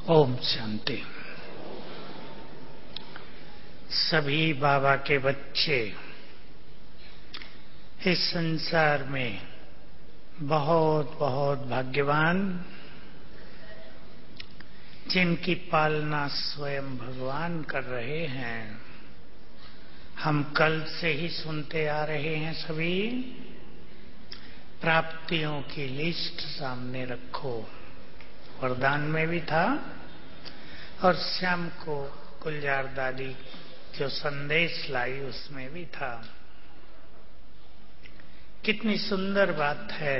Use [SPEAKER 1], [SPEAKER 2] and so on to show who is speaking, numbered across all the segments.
[SPEAKER 1] ओम शांति। सभी बाबा के बच्चे इस संसार में बहुत बहुत भाग्यवान, जिनकी पालना स्वयं भगवान कर रहे हैं। हम कल से ही सुनते आ रहे हैं, सभी प्राप्तियों की लिस्ट सामने रखो। वरदान में भी था और शाम को गुलजार दादी जो संदेश लाई उसमें भी था। कितनी सुंदर बात है,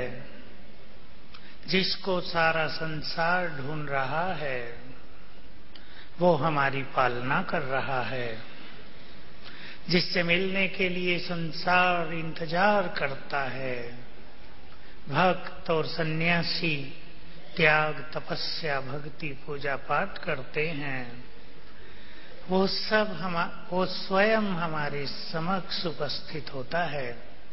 [SPEAKER 1] जिसको सारा संसार ढूंढ रहा है वो हमारी पालना कर रहा है। जिससे मिलने के लिए संसार इंतजार करता है, भक्त और सन्यासी त्याग तपस्या भक्ति पूजा पाठ करते हैं, वो स्वयं हमारे समक्ष उपस्थित होता है।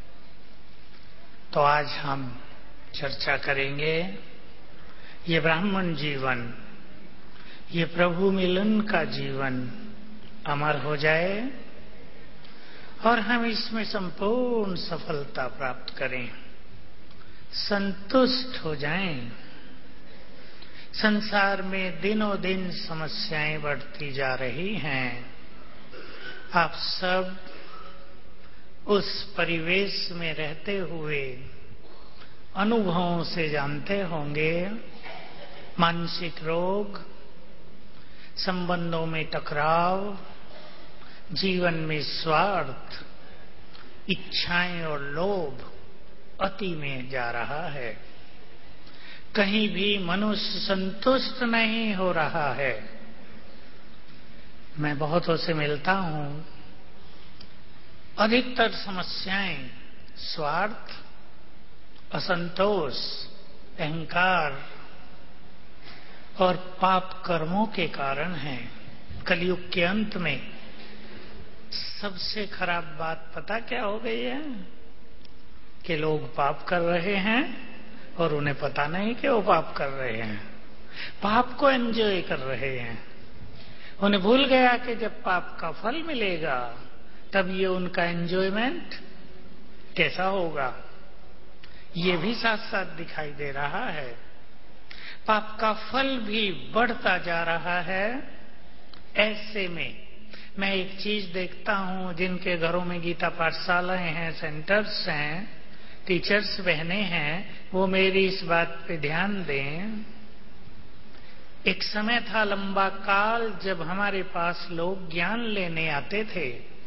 [SPEAKER 1] तो आज हम चर्चा करेंगे ये ब्राह्मण जीवन, ये प्रभु मिलन का जीवन अमर हो जाए और हम इसमें संपूर्ण सफलता प्राप्त करें, संतुष्ट हो जाएं। संसार में दिनों दिन समस्याएं बढ़ती जा रही हैं। आप सब उस परिवेश में रहते हुए अनुभवों से जानते होंगे। मानसिक रोग, संबंधों में टकराव, जीवन में स्वार्थ, इच्छाएं और लोभ अति में जा रहा है। कहीं भी मनुष्य संतुष्ट नहीं हो रहा है। मैं बहुतों से मिलता हूं, अधिकतर समस्याएं स्वार्थ, असंतोष, अहंकार और पाप कर्मों के कारण हैं। कलयुग के अंत में सबसे खराब बात पता क्या हो गई है कि लोग पाप कर रहे हैं और उन्हें पता नहीं कि वो पाप कर रहे हैं। पाप को एंजॉय कर रहे हैं। उन्हें भूल गया कि जब पाप का फल मिलेगा तब ये उनका एंजॉयमेंट कैसा होगा, ये भी साथ साथ दिखाई दे रहा है। पाप का फल भी बढ़ता जा रहा है। ऐसे में मैं एक चीज देखता हूं, जिनके घरों में गीता पाठशालाएं हैं, सेंटर्स हैं, टीचर्स बहनें हैं, वो मेरी इस बात पे ध्यान दें। एक समय था, लंबा काल, जब हमारे पास लोग ज्ञान लेने आते थे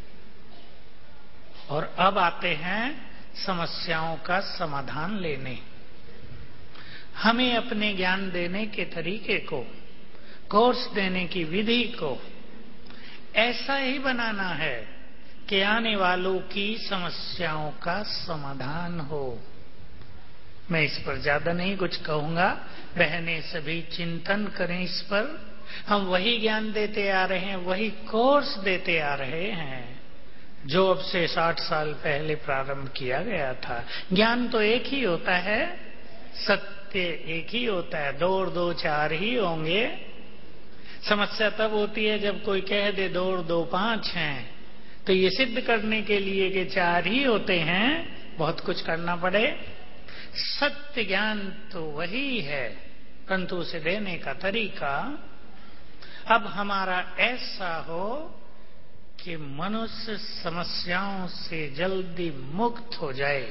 [SPEAKER 1] और अब आते हैं समस्याओं का समाधान लेने। हमें अपने ज्ञान देने के तरीके को, कोर्स देने की विधि को ऐसा ही बनाना है कि आने वालों की समस्याओं का समाधान हो। मैं इस पर ज्यादा नहीं कुछ कहूंगा, बहनें सभी चिंतन करें इस पर। हम वही ज्ञान देते आ रहे हैं, वही कोर्स देते आ रहे हैं जो अब से 60 साल पहले प्रारंभ किया गया था। ज्ञान तो एक ही होता है, सत्य एक ही होता है, 2 और 2 4 ही होंगे। समस्या तब होती है जब कोई कह दे 2 और 2 5 हैं, तो ये सिद्ध करने के लिए कि 4 ही होते हैं बहुत कुछ करना पड़े। सत्य ज्ञान तो वही है, परंतु उसे देने का तरीका अब हमारा ऐसा हो कि मनुष्य समस्याओं से जल्दी मुक्त हो जाए।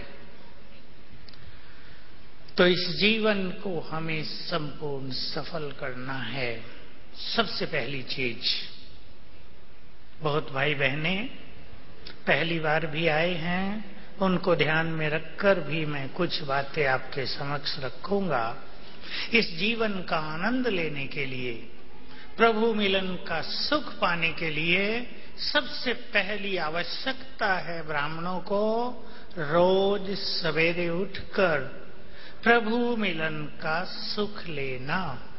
[SPEAKER 1] तो इस जीवन को हमें संपूर्ण सफल करना है। सबसे पहली चीज, बहुत भाई बहनें पहली बार भी आए हैं, उनको ध्यान में रखकर भी मैं कुछ बातें आपके समक्ष रखूंगा। इस जीवन का आनंद लेने के लिए, प्रभु मिलन का सुख पाने के लिए सबसे पहली आवश्यकता है ब्राह्मणों को रोज सवेरे उठकर प्रभु मिलन का सुख लेना,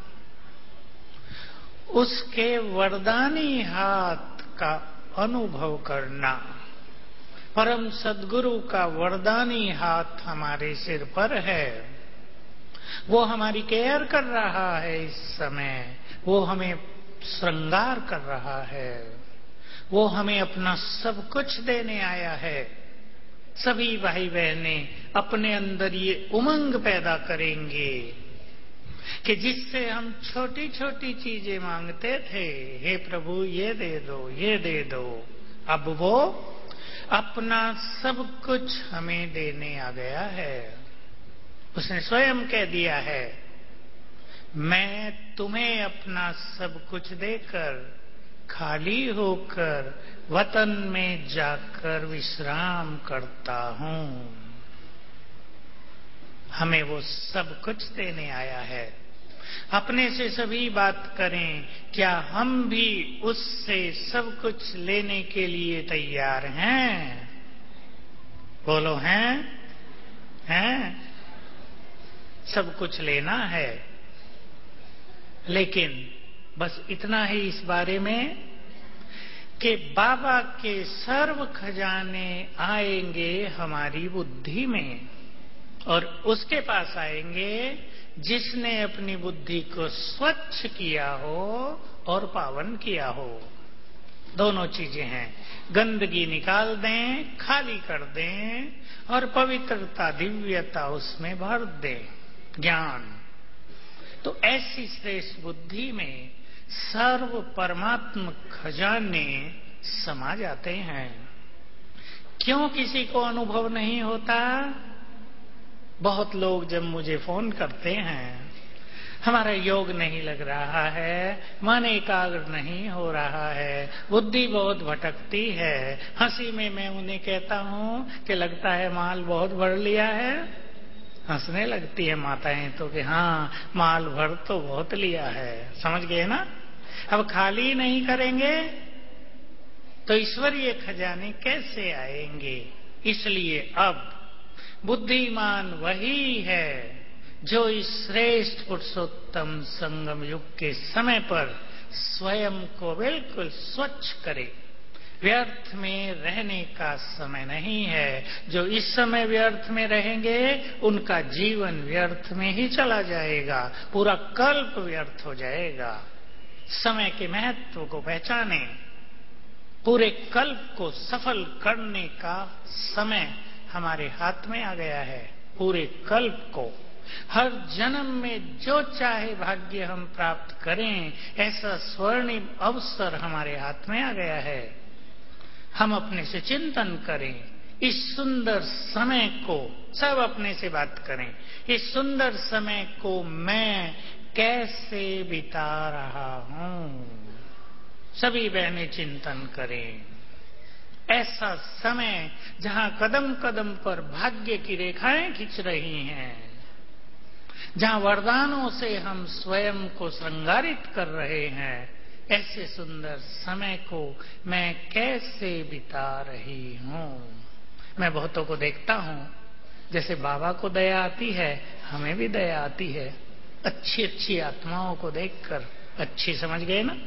[SPEAKER 1] उसके वरदानी हाथ का अनुभव करना। परम सद्गुरु का वरदानी हाथ हमारे सिर पर है वो हमारी केयर कर रहा है इस समय, वो हमें श्रृंगार कर रहा है, वो हमें अपना सब कुछ देने आया है। सभी भाई बहनें अपने अंदर ये उमंग पैदा करेंगे कि जिससे हम छोटी छोटी चीजें मांगते थे, हे प्रभु ये दे दो, ये दे दो, अब वो अपना सब कुछ हमें देने आ गया है। उसने स्वयं कह दिया है, मैं तुम्हें अपना सब कुछ देकर खाली होकर वतन में जाकर विश्राम करता हूं। हमें वो सब कुछ देने आया है। अपने से सभी बात करें, क्या हम भी उससे सब कुछ लेने के लिए तैयार हैं? बोलो, हैं? सब कुछ लेना है, लेकिन बस इतना ही इस बारे में कि बाबा के सर्व खजाने आएंगे हमारी बुद्धि में, और उसके पास आएंगे जिसने अपनी बुद्धि को स्वच्छ किया हो और पावन किया हो। दोनों चीजें हैं, गंदगी निकाल दें, खाली कर दें, और पवित्रता दिव्यता उसमें भर दें, ज्ञान। तो ऐसी श्रेष्ठ बुद्धि में सर्व परमात्म खजाने समा जाते हैं। क्यों किसी को अनुभव नहीं होता? बहुत लोग जब मुझे फोन करते हैं, हमारा योग नहीं लग रहा है, मन एकाग्र नहीं हो रहा है, बुद्धि बहुत भटकती है, हंसी में मैं उन्हें कहता हूं कि लगता है माल बहुत भर लिया है। हंसने लगती है माताएं तो कि हाँ, माल भर तो बहुत लिया है। समझ गए ना? अब खाली नहीं करेंगे तो ईश्वरीय खजाने कैसे आएंगे? इसलिए अब बुद्धिमान वही है जो इस श्रेष्ठ पुरुषोत्तम संगम युग के समय पर स्वयं को बिल्कुल स्वच्छ करे। व्यर्थ में रहने का समय नहीं है। जो इस समय व्यर्थ में रहेंगे उनका जीवन व्यर्थ में ही चला जाएगा, पूरा कल्प व्यर्थ हो जाएगा। समय के महत्व को पहचाने, पूरे कल्प को सफल करने का समय हमारे हाथ में आ गया है। पूरे कल्प को, हर जन्म में जो चाहे भाग्य हम प्राप्त करें, ऐसा स्वर्णिम अवसर हमारे हाथ में आ गया है। हम अपने से चिंतन करें, इस सुंदर समय को, सब अपने से बात करें, इस सुंदर समय को मैं कैसे बिता रहा हूं। सभी बहनें चिंतन करें। ऐसा समय जहां कदम कदम पर भाग्य की रेखाएं खिंच रही हैं, जहां वरदानों से हम स्वयं को श्रृंगारित कर रहे हैं, ऐसे सुंदर समय को मैं कैसे बिता रही हूं। मैं बहुतों को देखता हूं, जैसे बाबा को दया आती है, हमें भी दया आती है। अच्छी अच्छी आत्माओं को देखकर, अच्छी समझ गए ना?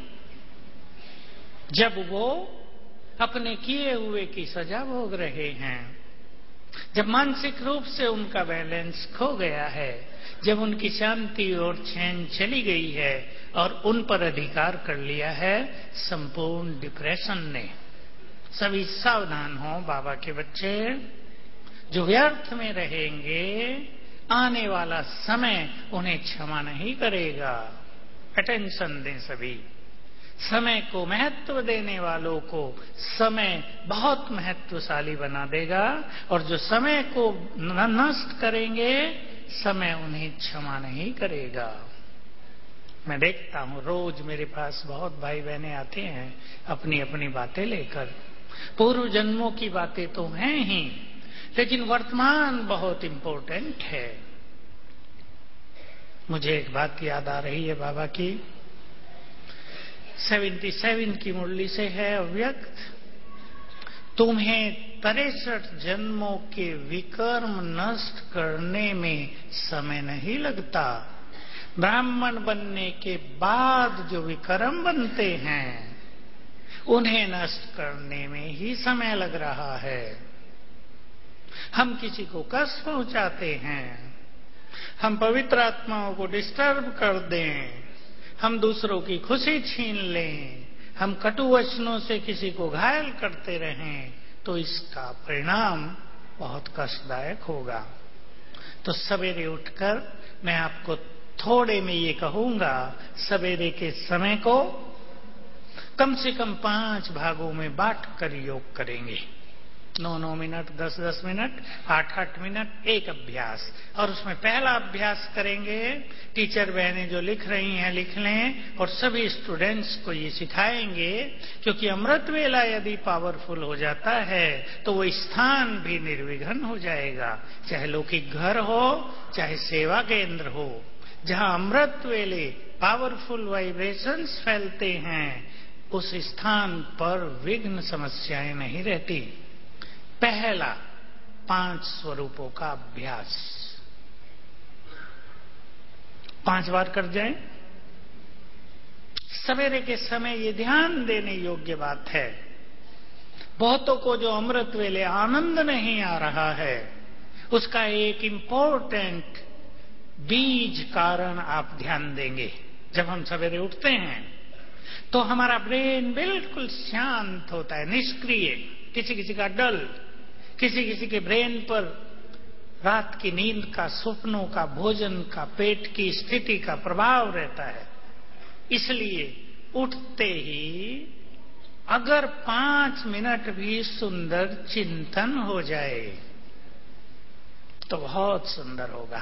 [SPEAKER 1] जब वो अपने किए हुए की सजा भोग रहे हैं, जब मानसिक रूप से उनका बैलेंस खो गया है, जब उनकी शांति और चैन चली गई है और उन पर अधिकार कर लिया है संपूर्ण डिप्रेशन ने। सभी सावधान हो बाबा के बच्चे, जो व्यर्थ में रहेंगे आने वाला समय उन्हें क्षमा नहीं करेगा। अटेंशन दें सभी। समय को महत्व देने वालों को समय बहुत महत्वशाली बना देगा, और जो समय को नष्ट करेंगे समय उन्हें क्षमा नहीं करेगा। मैं देखता हूं रोज मेरे पास बहुत भाई बहनें आते हैं अपनी अपनी बातें लेकर। पूर्व जन्मों की बातें तो हैं ही, लेकिन वर्तमान बहुत इंपॉर्टेंट है। मुझे एक बात याद आ रही है बाबा की, 77 की मुरली से है अव्यक्त। तुम्हें 63 जन्मों के विकर्म नष्ट करने में समय नहीं लगता। ब्राह्मण बनने के बाद जो विकर्म बनते हैं उन्हें नष्ट करने में ही समय लग रहा है। हम किसी को कष्ट पहुंचाते हैं, हम पवित्र आत्माओं को डिस्टर्ब कर दें, हम दूसरों की खुशी छीन लें, हम कटु वचनों से किसी को घायल करते रहें, तो इसका परिणाम बहुत कष्टदायक होगा। तो सवेरे उठकर मैं आपको थोड़े में ये कहूंगा, सवेरे के समय को कम से कम 5 भागों में बांट कर योग करेंगे। 9-9 मिनट, 10-10 मिनट, 8-8 मिनट, एक अभ्यास। और उसमें पहला अभ्यास करेंगे, टीचर बहनें जो लिख रही हैं लिख लें, और सभी स्टूडेंट्स को ये सिखाएंगे, क्योंकि अमृत वेला यदि पावरफुल हो जाता है तो वो स्थान भी निर्विघ्न हो जाएगा, चाहे लौकिक घर हो, चाहे सेवा केंद्र हो। जहां अमृत वेले पावरफुल वाइब्रेशंस फैलते हैं, उस स्थान पर विघ्न समस्याएं नहीं रहती। पहला 5 स्वरूपों का अभ्यास 5 बार कर जाएं। सवेरे के समय ये ध्यान देने योग्य बात है। बहुतों को जो अमृत वेले आनंद नहीं आ रहा है, उसका एक इंपॉर्टेंट बीज कारण आप ध्यान देंगे। जब हम सवेरे उठते हैं तो हमारा ब्रेन बिल्कुल शांत होता है, निष्क्रिय, किसी किसी का डल, किसी किसी के ब्रेन पर रात की नींद का, स्वप्नों का, भोजन का, पेट की स्थिति का प्रभाव रहता है। इसलिए उठते ही अगर 5 मिनट भी सुंदर चिंतन हो जाए तो बहुत सुंदर होगा।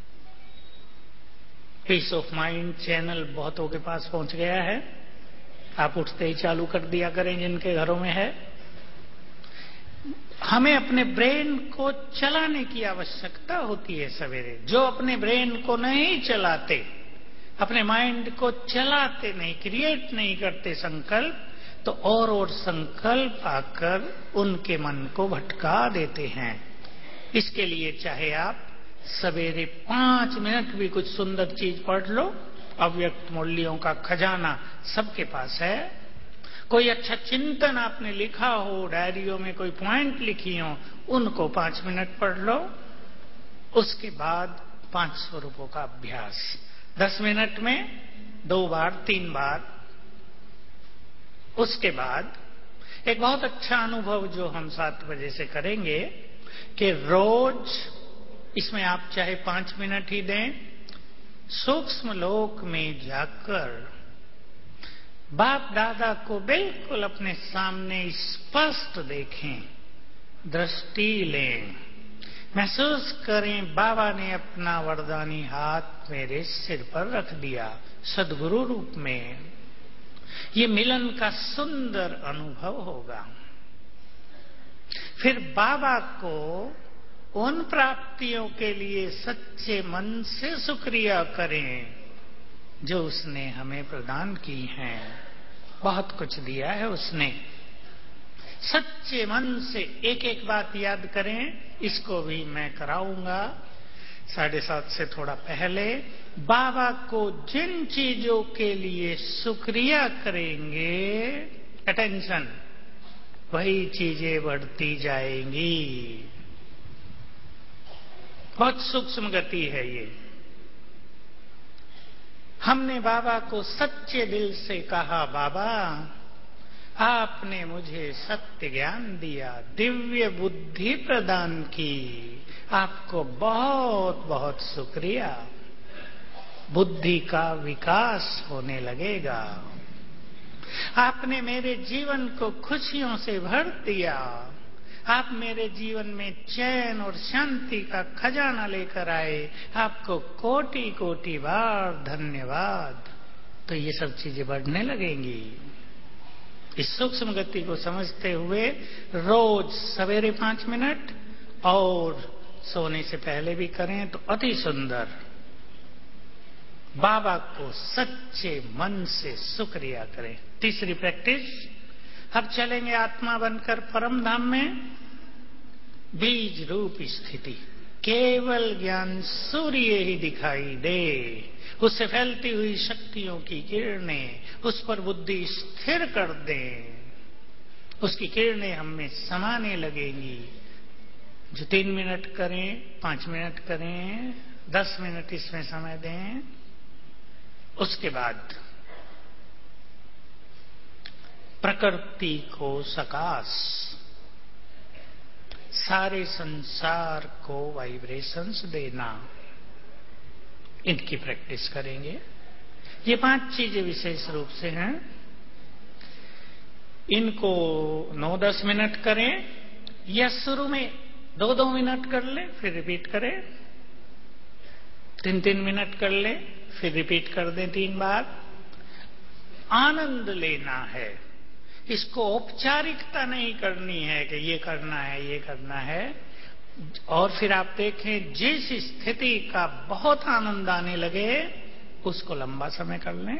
[SPEAKER 1] पीस ऑफ माइंड चैनल बहुतों के पास पहुंच गया है, आप उठते ही चालू कर दिया करें जिनके घरों में है। हमें अपने ब्रेन को चलाने की आवश्यकता होती है सवेरे। जो अपने ब्रेन को नहीं चलाते, अपने माइंड को चलाते नहीं, क्रिएट नहीं करते संकल्प, तो और संकल्प आकर उनके मन को भटका देते हैं। इसके लिए चाहे आप सवेरे 5 मिनट भी कुछ सुंदर चीज पढ़ लो, अव्यक्त मूल्यों का खजाना सबके पास है। कोई अच्छा चिंतन आपने लिखा हो, डायरियों में कोई पॉइंट लिखी हो, उनको 5 मिनट पढ़ लो। उसके बाद 5 स्वरूपों का अभ्यास 10 मिनट में 2 बार 3 बार। उसके बाद एक बहुत अच्छा अनुभव जो हम 7 बजे से करेंगे कि रोज इसमें आप चाहे 5 मिनट ही दें, सूक्ष्म लोक में जाकर बाप दादा को बिल्कुल अपने सामने स्पष्ट देखें, दृष्टि लें, महसूस करें बाबा ने अपना वरदानी हाथ मेरे सिर पर रख दिया सद्गुरु रूप में। ये मिलन का सुंदर अनुभव होगा। फिर बाबा को उन प्राप्तियों के लिए सच्चे मन से शुक्रिया करें जो उसने हमें प्रदान की हैं। बहुत कुछ दिया है उसने। सच्चे मन से एक एक बात याद करें। इसको भी मैं कराऊंगा 7:30 से थोड़ा पहले। बाबा को जिन चीजों के लिए शुक्रिया करेंगे, अटेंशन, वही चीजें बढ़ती जाएंगी। बहुत सूक्ष्म गति है ये। हमने बाबा को सच्चे दिल से कहा, बाबा आपने मुझे सत्य ज्ञान दिया, दिव्य बुद्धि प्रदान की, आपको बहुत बहुत शुक्रिया। बुद्धि का विकास होने लगेगा। आपने मेरे जीवन को खुशियों से भर दिया। आप मेरे जीवन में चैन और शांति का खजाना लेकर आए। आपको कोटि कोटि बार धन्यवाद। तो ये सब चीजें बढ़ने लगेंगी। इस सूक्ष्म गति को समझते हुए रोज सवेरे 5 मिनट और सोने से पहले भी करें तो अति सुंदर। बाबा को सच्चे मन से शुक्रिया करें। तीसरी प्रैक्टिस, अब चलेंगे आत्मा बनकर परम धाम में। बीज रूप स्थिति, केवल ज्ञान सूर्य ही दिखाई दे, उससे फैलती हुई शक्तियों की किरणें उस पर बुद्धि स्थिर कर दें, उसकी किरणें हम में समाने लगेंगी। जो 3 मिनट करें, 5 मिनट करें, 10 मिनट इसमें समय दें। उसके बाद प्रकृति को सकाश, सारे संसार को वाइब्रेशंस देना, इनकी प्रैक्टिस करेंगे। ये 5 चीजें विशेष रूप से हैं। इनको 9-10 मिनट करें या शुरू में 2-2 मिनट कर ले, फिर रिपीट करें। 3-3 मिनट कर ले, फिर रिपीट कर दें 3 बार। आनंद लेना है, इसको औपचारिकता नहीं करनी है कि ये करना है, ये करना है। और फिर आप देखें, जिस स्थिति का बहुत आनंद आने लगे उसको लंबा समय कर लें।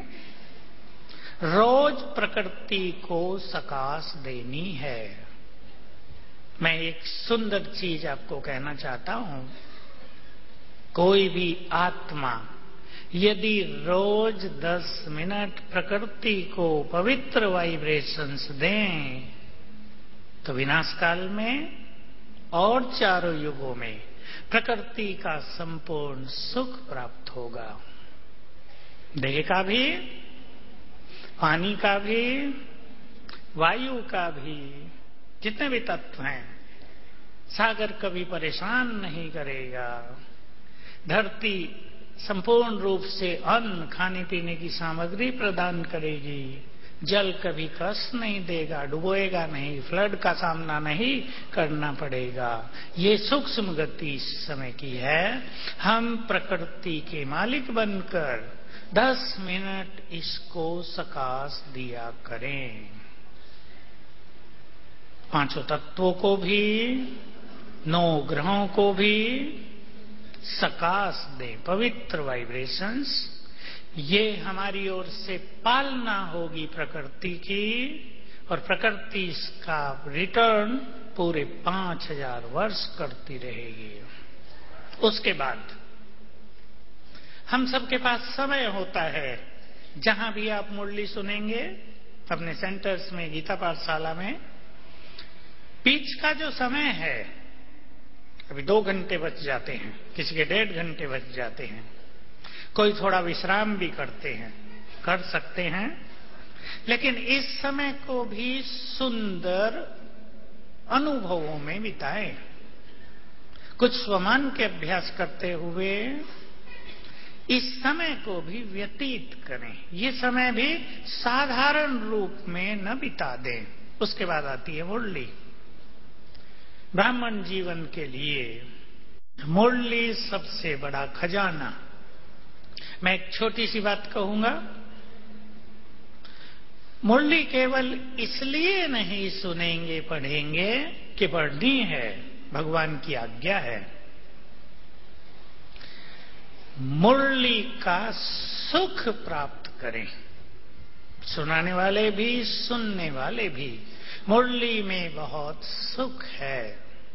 [SPEAKER 1] रोज प्रकृति को सकाश देनी है। मैं एक सुंदर चीज आपको कहना चाहता हूं। कोई भी आत्मा यदि रोज 10 मिनट प्रकृति को पवित्र वाइब्रेशंस दें तो विनाश काल में और 4 युगों में प्रकृति का संपूर्ण सुख प्राप्त होगा। देह का भी, पानी का भी, वायु का भी, जितने भी तत्व हैं। सागर कभी परेशान नहीं करेगा। धरती संपूर्ण रूप से अन्न, खाने पीने की सामग्री प्रदान करेगी। जल कभी कष्ट नहीं देगा, डुबोएगा नहीं, फ्लड का सामना नहीं करना पड़ेगा। ये सूक्ष्म गति इस समय की है। हम प्रकृति के मालिक बनकर 10 मिनट इसको सकाश दिया करें। 5 तत्वों को भी, 9 ग्रहों को भी सकाश दें, पवित्र वाइब्रेशंस। ये हमारी ओर से पालना होगी प्रकृति की, और प्रकृति इसका रिटर्न पूरे 5000 वर्ष करती रहेगी। उसके बाद हम सबके पास समय होता है। जहां भी आप मुरली सुनेंगे अपने सेंटर्स में, गीता पाठशाला में, बीच का जो समय है, कभी 2 घंटे बच जाते हैं, किसी के 1.5 घंटे बच जाते हैं, कोई थोड़ा विश्राम भी करते हैं, कर सकते हैं। लेकिन इस समय को भी सुंदर अनुभवों में बिताएं। कुछ स्वमान के अभ्यास करते हुए इस समय को भी व्यतीत करें। ये समय भी साधारण रूप में न बिता दें। उसके बाद आती है मुरली। ब्राह्मण जीवन के लिए मुरली सबसे बड़ा खजाना। मैं एक छोटी सी बात कहूंगा। मुरली केवल इसलिए नहीं सुनेंगे, पढ़ेंगे कि पढ़नी है, भगवान की आज्ञा है। मुरली का सुख प्राप्त करें, सुनाने वाले भी, सुनने वाले भी। मुरली में बहुत सुख है।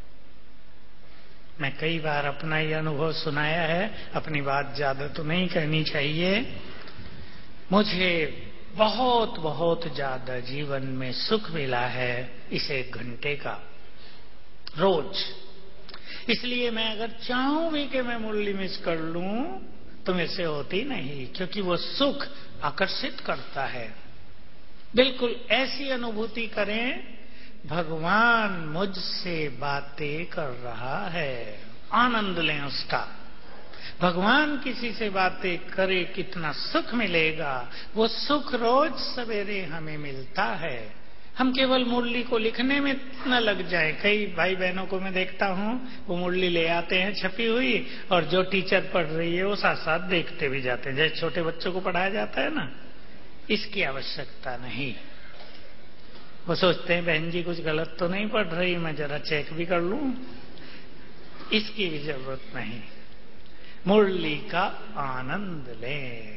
[SPEAKER 1] मैं कई बार अपना ही अनुभव सुनाया है, अपनी बात ज्यादा तो नहीं कहनी चाहिए। मुझे बहुत बहुत ज्यादा जीवन में सुख मिला है इस 1 घंटे का रोज। इसलिए मैं अगर चाहूं भी कि मैं मुरली मिस कर लूं तो मेरे से होती नहीं, क्योंकि वो सुख आकर्षित करता है। बिल्कुल ऐसी अनुभूति करें भगवान मुझसे बातें कर रहा है, आनंद लें उसका। भगवान किसी से बातें करे, कितना सुख मिलेगा। वो सुख रोज सवेरे हमें मिलता है। हम केवल मुरली को लिखने में न लग जाए। कई भाई बहनों को मैं देखता हूं, वो मुरली ले आते हैं छपी हुई, और जो टीचर पढ़ रही है वो साथ साथ देखते भी जाते हैं, जैसे छोटे बच्चों को पढ़ाया जाता है ना। इसकी आवश्यकता नहीं। वो सोचते हैं बहन जी कुछ गलत तो नहीं पढ़ रही, मैं जरा चेक भी कर लूं। इसकी भी जरूरत नहीं। मुरली का आनंद लें।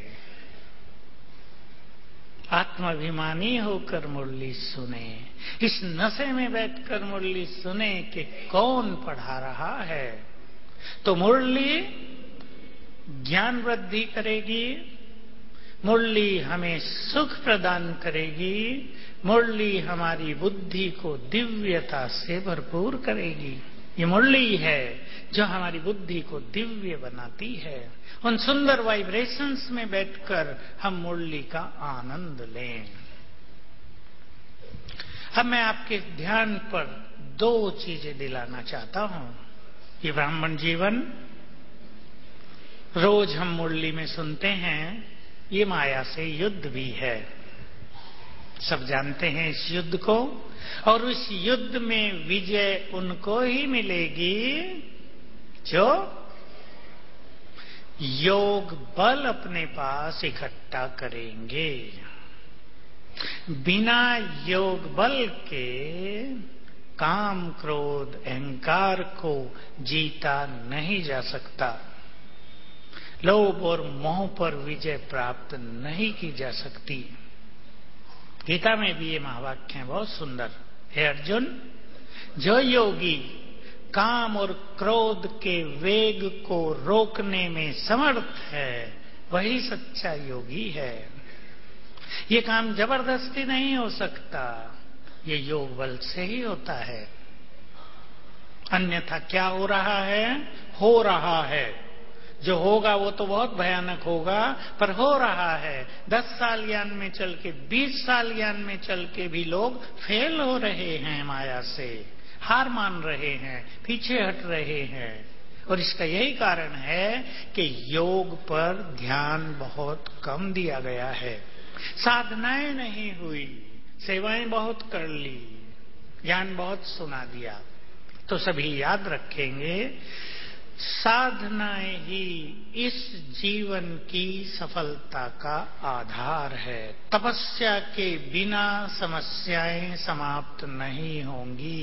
[SPEAKER 1] आत्माभिमानी होकर मुरली सुने। इस नशे में बैठकर मुरली सुने कि कौन पढ़ा रहा है। तो मुरली ज्ञान वृद्धि करेगी, मुरली हमें सुख प्रदान करेगी, मुरली हमारी बुद्धि को दिव्यता से भरपूर करेगी। ये मुरली है जो हमारी बुद्धि को दिव्य बनाती है। उन सुंदर वाइब्रेशंस में बैठकर हम मुरली का आनंद लें। अब मैं आपके ध्यान पर 2 चीजें दिलाना चाहता हूं। ये ब्राह्मण जीवन रोज हम मुरली में सुनते हैं, ये माया से युद्ध भी है। सब जानते हैं इस युद्ध को, और उस युद्ध में विजय उनको ही मिलेगी जो योग बल अपने पास इकट्ठा करेंगे। बिना योग बल के काम, क्रोध, अहंकार को जीता नहीं जा सकता। लोभ और मोह पर विजय प्राप्त नहीं की जा सकती। गीता में भी ये महावाक्य है बहुत सुंदर। हे अर्जुन, जो योगी काम और क्रोध के वेग को रोकने में समर्थ है, वही सच्चा योगी है। ये काम जबरदस्ती नहीं हो सकता, ये योग बल से ही होता है। अन्यथा क्या हो रहा है? हो रहा है। जो होगा वो तो बहुत भयानक होगा, पर हो रहा है। 10 साल ज्ञान में चल के, 20 साल ज्ञान में चल के भी लोग फेल हो रहे हैं, माया से हार मान रहे हैं, पीछे हट रहे हैं। और इसका यही कारण है कि योग पर ध्यान बहुत कम दिया गया है। साधनाएं नहीं हुई, सेवाएं बहुत कर ली, ज्ञान बहुत सुना दिया। तो सभी याद रखेंगे, साधनाएं ही इस जीवन की सफलता का आधार है। तपस्या के बिना समस्याएं समाप्त नहीं होंगी।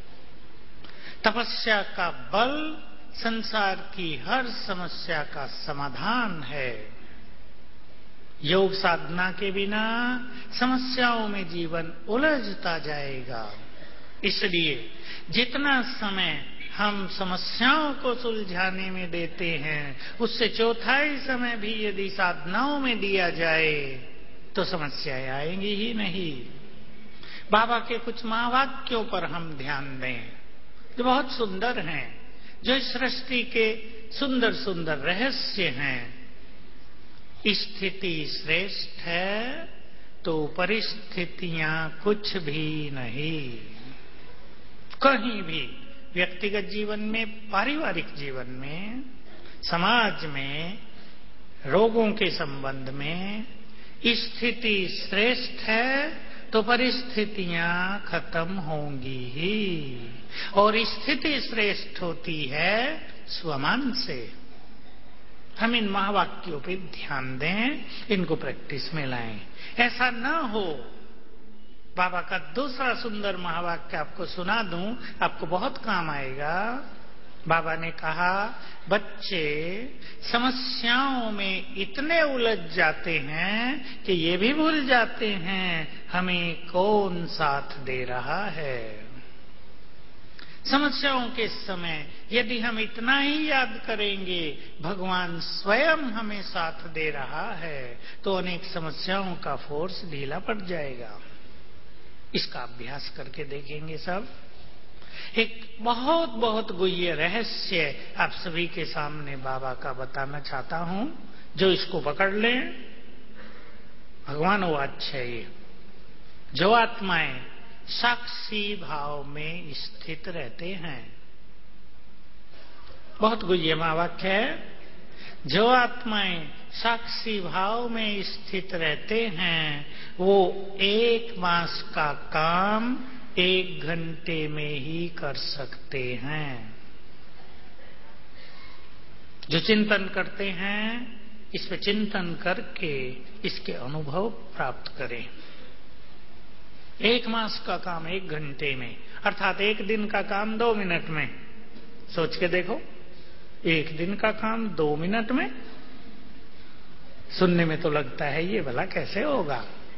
[SPEAKER 1] तपस्या का बल संसार की हर समस्या का समाधान है। योग साधना के बिना समस्याओं में जीवन उलझता जाएगा। इसलिए जितना समय हम समस्याओं को सुलझाने में देते हैं, उससे चौथाई समय भी यदि साधनाओं में दिया जाए तो समस्याएं आएंगी ही नहीं। बाबा के कुछ महावाक्यों पर हम ध्यान दें जो बहुत सुंदर हैं, जो इस सृष्टि के सुंदर सुंदर रहस्य हैं। स्थिति श्रेष्ठ है तो परिस्थितियां कुछ भी नहीं। कहीं भी, व्यक्तिगत जीवन में, पारिवारिक जीवन में, समाज में, रोगों के संबंध में, स्थिति श्रेष्ठ है तो परिस्थितियां खत्म होंगी ही। और स्थिति श्रेष्ठ होती है स्वमान से। हम इन महावाक्यों पे ध्यान दें, इनको प्रैक्टिस में लाएं। ऐसा न हो, बाबा का दूसरा सुंदर महावाक्य आपको सुना दूं, आपको बहुत काम आएगा। बाबा ने कहा, बच्चे समस्याओं में इतने उलझ जाते हैं कि ये भी भूल जाते हैं हमें कौन साथ दे रहा है। समस्याओं के समय यदि हम इतना ही याद करेंगे भगवान स्वयं हमें साथ दे रहा है, तो अनेक समस्याओं का फोर्स ढीला पड़ जाएगा। इसका अभ्यास करके देखेंगे सब। एक बहुत बहुत गुह्य रहस्य आप सभी के सामने बाबा का बताना चाहता हूं, जो इसको पकड़ लें, भगवान वाच्य है ये। जो आत्माएं साक्षी भाव में स्थित रहते हैं, बहुत गुह्य महावाक्य है। जो आत्माएं साक्षी भाव में स्थित रहते हैं, वो 1 मास का काम 1 घंटे में ही कर सकते हैं। जो चिंतन करते हैं, इस पे चिंतन करके इसके अनुभव प्राप्त करें। 1 मास का काम 1 घंटे में, अर्थात 1 दिन का काम 2 मिनट में। सोच के देखो, 1 दिन का काम 2 मिनट में। सुनने में तो लगता है ये भला कैसे होगा,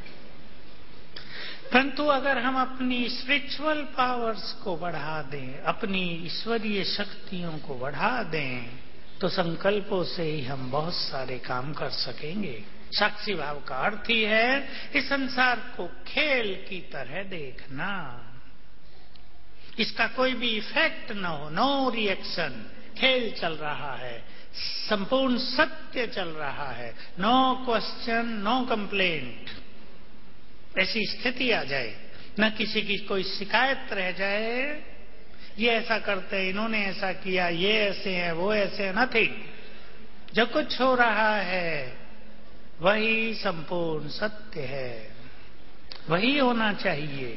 [SPEAKER 1] परंतु अगर हम अपनी स्पिरिचुअल पावर्स को बढ़ा दें, अपनी ईश्वरीय शक्तियों को बढ़ा दें, तो संकल्पों से ही हम बहुत सारे काम कर सकेंगे। साक्षी भाव का अर्थ ही है इस संसार को खेल की तरह देखना। इसका कोई भी इफेक्ट न हो, नो रिएक्शन, खेल चल रहा है, संपूर्ण सत्य चल रहा है, नो क्वेश्चन, नो कंप्लेंट, ऐसी स्थिति आ जाए, न किसी की कोई शिकायत रह जाए, ये ऐसा करते हैं, इन्होंने ऐसा किया, ये ऐसे है, वो ऐसे है, नथिंग। जो कुछ हो रहा है वही संपूर्ण सत्य है, वही होना चाहिए।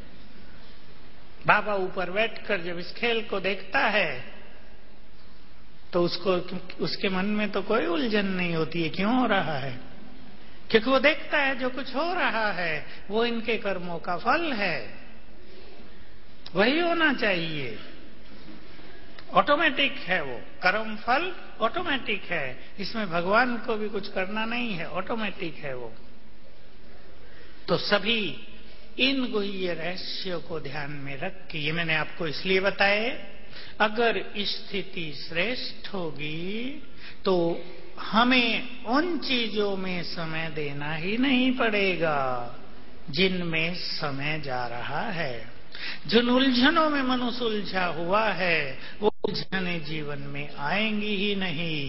[SPEAKER 1] बाबा ऊपर बैठकर जब इस खेल को देखता है तो उसके मन में तो कोई उलझन नहीं होती है, क्यों हो रहा है, क्योंकि वो देखता है जो कुछ हो रहा है वो इनके कर्मों का फल है, वही होना चाहिए। ऑटोमेटिक है वो कर्म फल, ऑटोमेटिक है, इसमें भगवान को भी कुछ करना नहीं है, ऑटोमेटिक है वो। तो सभी इन गुह्य रहस्यों को ध्यान में रख के, ये मैंने आपको इसलिए बताए, अगर स्थिति श्रेष्ठ होगी तो हमें उन चीजों में समय देना ही नहीं पड़ेगा जिनमें समय जा रहा है। जिन उलझनों में मनुष्य उलझा हुआ है वो उलझने जीवन में आएंगी ही नहीं।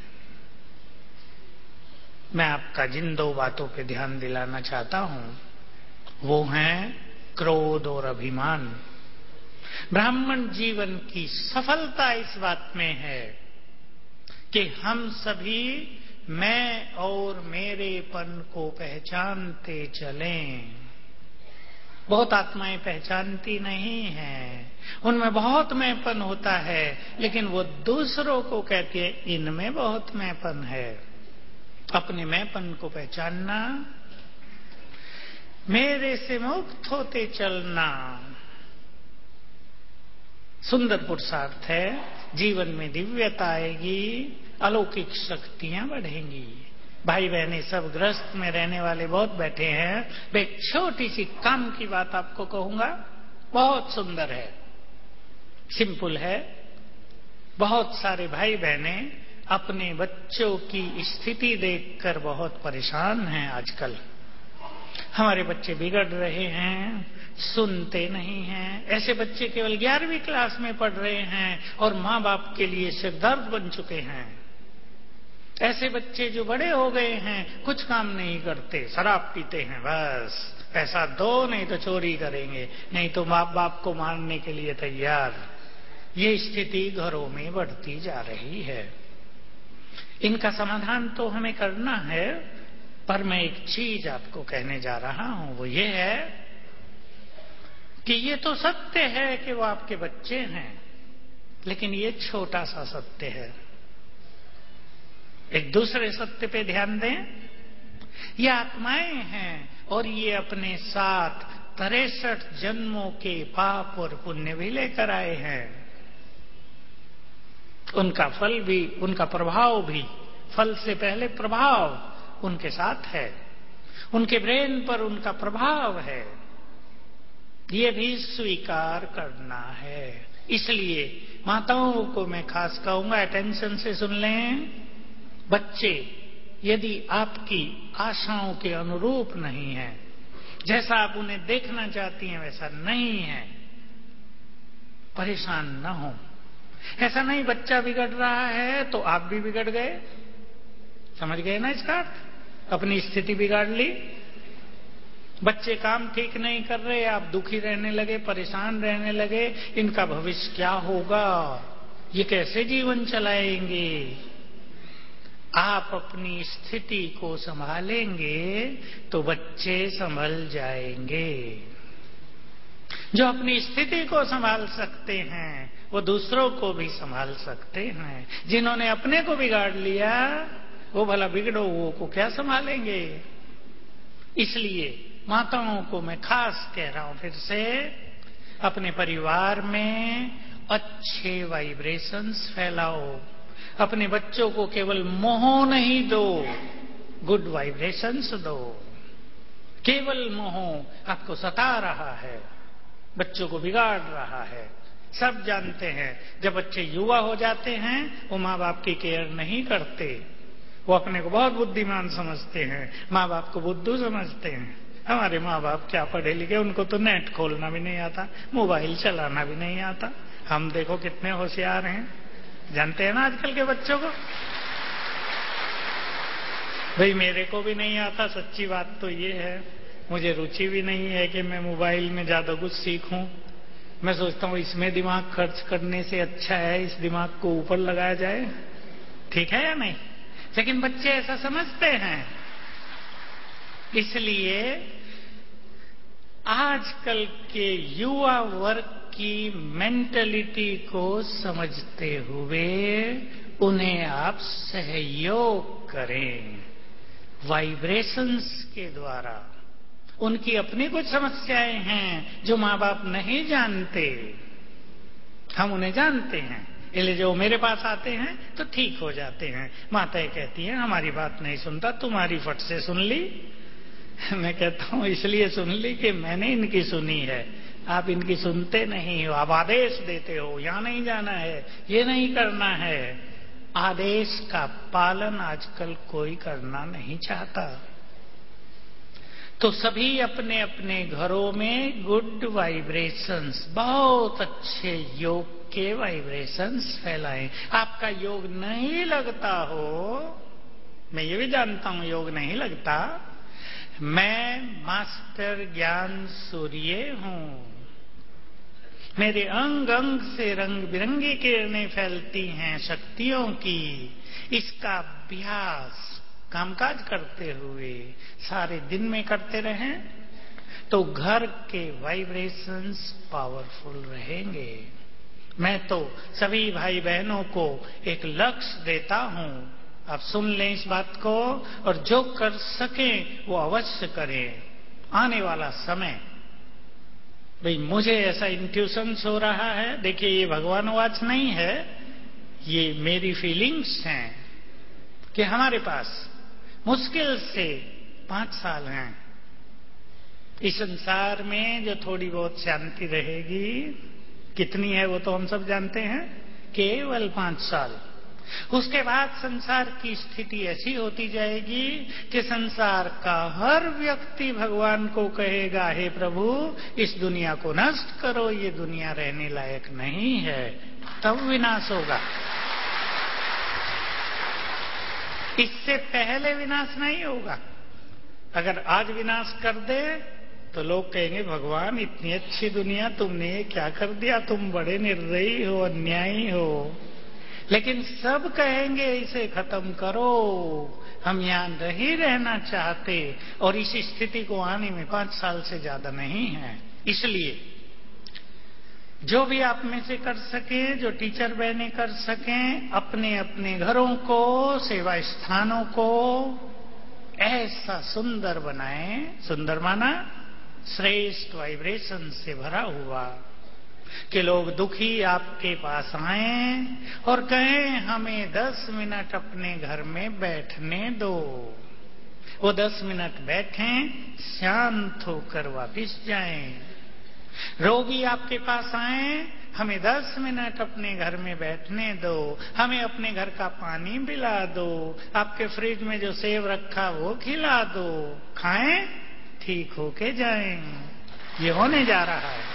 [SPEAKER 1] मैं आपका जिन दो बातों पे ध्यान दिलाना चाहता हूं वो हैं क्रोध और अभिमान। ब्राह्मण जीवन की सफलता इस बात में है कि हम सभी मैं और मेरेपन को पहचानते चलें। बहुत आत्माएं पहचानती नहीं हैं, उनमें बहुत मैंपन होता है, लेकिन वो दूसरों को कहती है इनमें बहुत मैंपन है। अपने मैंपन को पहचानना, मेरे से मुक्त होते चलना सुंदर पुरुषार्थ है। जीवन में दिव्यता आएगी, अलौकिक शक्तियां बढ़ेंगी। भाई बहनें सब गृहस्थ में रहने वाले बहुत बैठे हैं, मैं एक छोटी सी काम की बात आपको कहूंगा, बहुत सुंदर है, सिंपल है। बहुत सारे भाई बहनें अपने बच्चों की स्थिति देखकर बहुत परेशान हैं आजकल। हमारे बच्चे बिगड़ रहे हैं, सुनते नहीं हैं। ऐसे बच्चे केवल 11वीं क्लास में पढ़ रहे हैं और माँ बाप के लिए सिरदर्द बन चुके हैं। ऐसे बच्चे जो बड़े हो गए हैं, कुछ काम नहीं करते, शराब पीते हैं, बस पैसा दो नहीं तो चोरी करेंगे, नहीं तो माँ बाप को मारने के लिए तैयार। ये स्थिति घरों में बढ़ती जा रही है। इनका समाधान तो हमें करना है, पर मैं एक चीज आपको कहने जा रहा हूं, वो ये है कि ये तो सत्य है कि वो आपके बच्चे हैं, लेकिन ये छोटा सा सत्य है। एक दूसरे सत्य पे ध्यान दें, ये आत्माएं हैं और ये अपने साथ 63 जन्मों के पाप और पुण्य भी लेकर आए हैं। उनका फल भी, उनका प्रभाव भी, फल से पहले प्रभाव उनके साथ है, उनके ब्रेन पर उनका प्रभाव है, ये भी स्वीकार करना है। इसलिए माताओं को मैं खास कहूंगा, अटेंशन से सुन लें, बच्चे यदि आपकी आशाओं के अनुरूप नहीं है, जैसा आप उन्हें देखना चाहती हैं वैसा नहीं है, परेशान न हो। ऐसा नहीं बच्चा बिगड़ रहा है तो आप भी बिगड़ गए, समझ गए ना इसका अर्थ? अपनी स्थिति बिगाड़ ली। बच्चे काम ठीक नहीं कर रहे, आप दुखी रहने लगे, परेशान रहने लगे, इनका भविष्य क्या होगा, ये कैसे जीवन चलाएंगे। आप अपनी स्थिति को संभालेंगे तो बच्चे संभल जाएंगे। जो अपनी स्थिति को संभाल सकते हैं वो दूसरों को भी संभाल सकते हैं। जिन्होंने अपने को बिगाड़ लिया वो भला बिगड़ो वो को क्या संभालेंगे। इसलिए माताओं को मैं खास कह रहा हूं फिर से, अपने परिवार में अच्छे वाइब्रेशंस फैलाओ। अपने बच्चों को केवल मोह नहीं दो, गुड वाइब्रेशंस दो। केवल मोह आपको सता रहा है, बच्चों को बिगाड़ रहा है। सब जानते हैं जब बच्चे युवा हो जाते हैं वो माँ बाप की केयर नहीं करते, वो अपने को बहुत बुद्धिमान समझते हैं, माँ बाप को बुद्धू समझते हैं। हमारे माँ बाप क्या पढ़े लिखे, उनको तो नेट खोलना भी नहीं आता, मोबाइल चलाना भी नहीं आता। हम देखो कितने होशियार हैं, जानते हैं ना आजकल के बच्चों को। भाई मेरे को भी नहीं आता, सच्ची बात तो ये है। मुझे रुचि भी नहीं है कि मैं मोबाइल में ज्यादा कुछ सीखूं। मैं सोचता हूं इसमें दिमाग खर्च करने से अच्छा है इस दिमाग को ऊपर लगाया जाए। ठीक है या नहीं? लेकिन बच्चे ऐसा समझते हैं। इसलिए आजकल के युवा वर्ग की मेंटलिटी को समझते हुए उन्हें आप सहयोग करें वाइब्रेशंस के द्वारा। उनकी अपनी कुछ समस्याएं हैं जो माँ बाप नहीं जानते, हम उन्हें जानते हैं, इसलिए जो मेरे पास आते हैं तो ठीक हो जाते हैं। माताएं कहती हैं हमारी बात नहीं सुनता, तुम्हारी फट से सुन ली। मैं कहता हूं इसलिए सुन ली कि मैंने इनकी सुनी है, आप इनकी सुनते नहीं हो। आप आदेश देते हो, यहां नहीं जाना है, ये नहीं करना है। आदेश का पालन आजकल कोई करना नहीं चाहता। तो सभी अपने अपने घरों में गुड वाइब्रेशंस, बहुत अच्छे योग के वाइब्रेशंस फैलाएं। आपका योग नहीं लगता हो, मैं ये भी जानता हूं योग नहीं लगता। मैं मास्टर ज्ञान सूर्य हूं, मेरे अंग अंग से रंग बिरंगी किरणें फैलती हैं शक्तियों की। इसका अभ्यास कामकाज करते हुए सारे दिन में करते रहें तो घर के वाइब्रेशंस पावरफुल रहेंगे। मैं तो सभी भाई बहनों को एक लक्ष्य देता हूं, आप सुन लें इस बात को और जो कर सकें वो अवश्य करें। आने वाला समय, भाई मुझे ऐसा इंट्यूशंस हो रहा है, देखिए ये भगवानवाच नहीं है, ये मेरी फीलिंग्स हैं कि हमारे पास मुश्किल से 5 साल हैं इस संसार में जो थोड़ी बहुत शांति रहेगी। कितनी है वो तो हम सब जानते हैं, केवल 5 साल। उसके बाद संसार की स्थिति ऐसी होती जाएगी कि संसार का हर व्यक्ति भगवान को कहेगा हे प्रभु इस दुनिया को नष्ट करो, ये दुनिया रहने लायक नहीं है। तब विनाश होगा, इससे पहले विनाश नहीं होगा। अगर आज विनाश कर दे तो लोग कहेंगे भगवान इतनी अच्छी दुनिया तुमने क्या कर दिया, तुम बड़े निर्दयी हो, अन्यायी हो। लेकिन सब कहेंगे इसे खत्म करो, हम यहां नहीं रहना चाहते। और इस स्थिति को आने में 5 साल से ज्यादा नहीं है। इसलिए जो भी आप में से कर सके, जो टीचर बहने कर सकें, अपने अपने घरों को, सेवा स्थानों को ऐसा सुंदर बनाएं, सुंदर माना श्रेष्ठ वाइब्रेशन से भरा हुआ, कि लोग दुखी आपके पास आए और कहें हमें 10 मिनट अपने घर में बैठने दो। वो 10 मिनट बैठें, शांत होकर वापिस जाएं। रोगी आपके पास आए, हमें 10 मिनट अपने घर में बैठने दो, हमें अपने घर का पानी पिला दो, आपके फ्रिज में जो सेव रखा वो खिला दो, खाएं, ठीक होके जाएं। ये होने जा रहा है।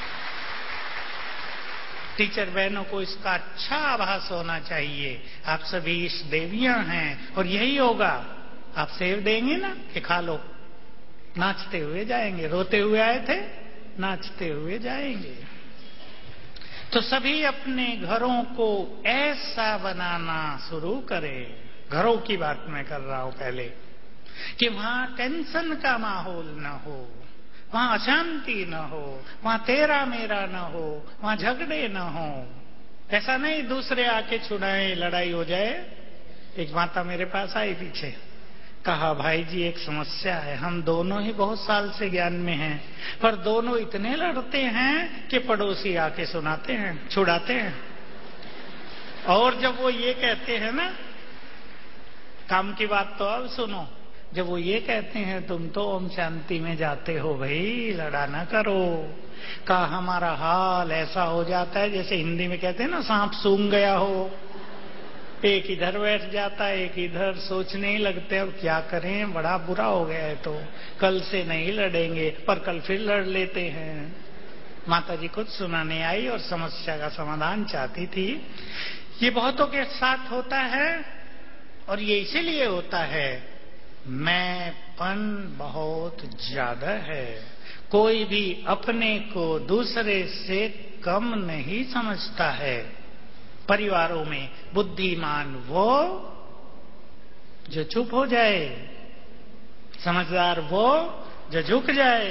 [SPEAKER 1] टीचर बहनों को इसका अच्छा आभास होना चाहिए, आप सभी इस देवियां हैं और यही होगा। आप सेव देंगे ना कि खा लो, नाचते हुए जाएंगे। रोते हुए आए थे, नाचते हुए जाएंगे। तो सभी अपने घरों को ऐसा बनाना शुरू करें। घरों की बात मैं कर रहा हूं पहले, कि वहां टेंशन का माहौल न हो, वहां अशांति न हो, वहां तेरा मेरा न हो, वहां झगड़े न हो। ऐसा नहीं दूसरे आके छुड़ाए, लड़ाई हो जाए। एक माता मेरे पास आई पीछे, कहा भाई जी एक समस्या है, हम दोनों ही बहुत साल से ज्ञान में हैं, पर दोनों इतने लड़ते हैं कि पड़ोसी आके सुनाते हैं, छुड़ाते हैं। और जब वो ये कहते हैं ना, काम की बात तो अब सुनो, जब वो ये कहते हैं तुम तो ओम शांति में जाते हो, भाई लड़ा ना करो। कहा हमारा हाल ऐसा हो जाता है जैसे हिंदी में कहते हैं ना, सांप सूंघ गया हो। एक इधर बैठ जाता, एक इधर, सोचने ही लगते अब क्या करें, बड़ा बुरा हो गया है, तो कल से नहीं लड़ेंगे, पर कल फिर लड़ लेते हैं। माता जी खुद सुनाने आई और समस्या का समाधान चाहती थी। ये बहुतों के साथ होता है, और ये इसीलिए होता है, मैंपन बहुत ज्यादा है। कोई भी अपने को दूसरे से कम नहीं समझता है। परिवारों में बुद्धिमान वो जो चुप हो जाए, समझदार वो जो झुक जाए।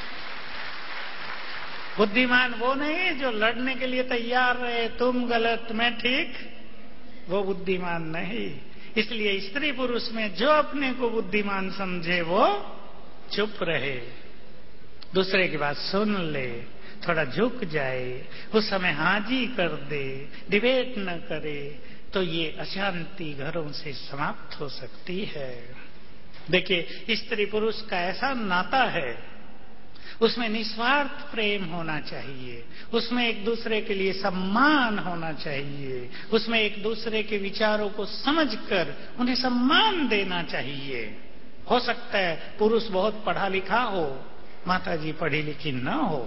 [SPEAKER 1] बुद्धिमान वो नहीं जो लड़ने के लिए तैयार रहे, तुम गलत मैं ठीक, वो बुद्धिमान नहीं। इसलिए स्त्री पुरुष में जो अपने को बुद्धिमान समझे वो चुप रहे, दूसरे की बात सुन ले, थोड़ा झुक जाए, उस समय हाजी कर दे, डिबेट न करे, तो ये अशांति घरों से समाप्त हो सकती है। देखिए, स्त्री पुरुष का ऐसा नाता है, उसमें निस्वार्थ प्रेम होना चाहिए, उसमें एक दूसरे के लिए सम्मान होना चाहिए, उसमें एक दूसरे के विचारों को समझकर उन्हें सम्मान देना चाहिए। हो सकता है पुरुष बहुत पढ़ा लिखा हो, माता जी पढ़ी लिखी न हो,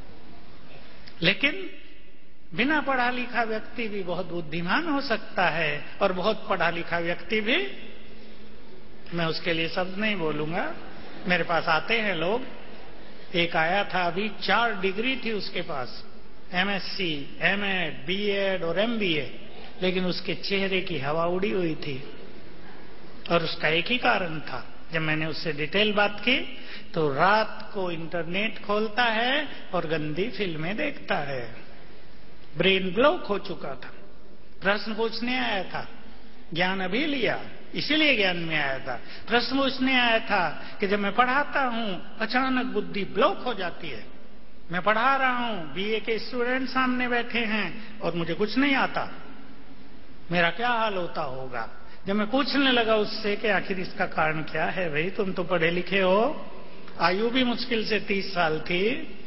[SPEAKER 1] लेकिन बिना पढ़ा लिखा व्यक्ति भी बहुत बुद्धिमान हो सकता है, और बहुत पढ़ा लिखा व्यक्ति भी, मैं उसके लिए शब्द नहीं बोलूंगा, मेरे पास आते हैं लोग। एक आया था अभी, 4 डिग्री थी उसके पास, एमएससी, एमएड, बीएड और एमबीए, लेकिन उसके चेहरे की हवा उड़ी हुई थी। और उसका एक ही कारण था, जब मैंने उससे डिटेल बात की तो रात को इंटरनेट खोलता है और गंदी फिल्में देखता है। ब्रेन ब्लॉक हो चुका था। प्रश्न पूछने आया था, ज्ञान अभी लिया, इसीलिए ज्ञान में आया था। प्रश्न पूछने आया था कि जब मैं पढ़ाता हूं अचानक बुद्धि ब्लॉक हो जाती है। मैं पढ़ा रहा हूं, बीए के स्टूडेंट सामने बैठे हैं और मुझे कुछ नहीं आता, मेरा क्या हाल होता होगा। जब मैं पूछने लगा उससे कि आखिर इसका कारण क्या है, भाई तुम तो पढ़े लिखे हो, आयु भी मुश्किल से 30 साल थी,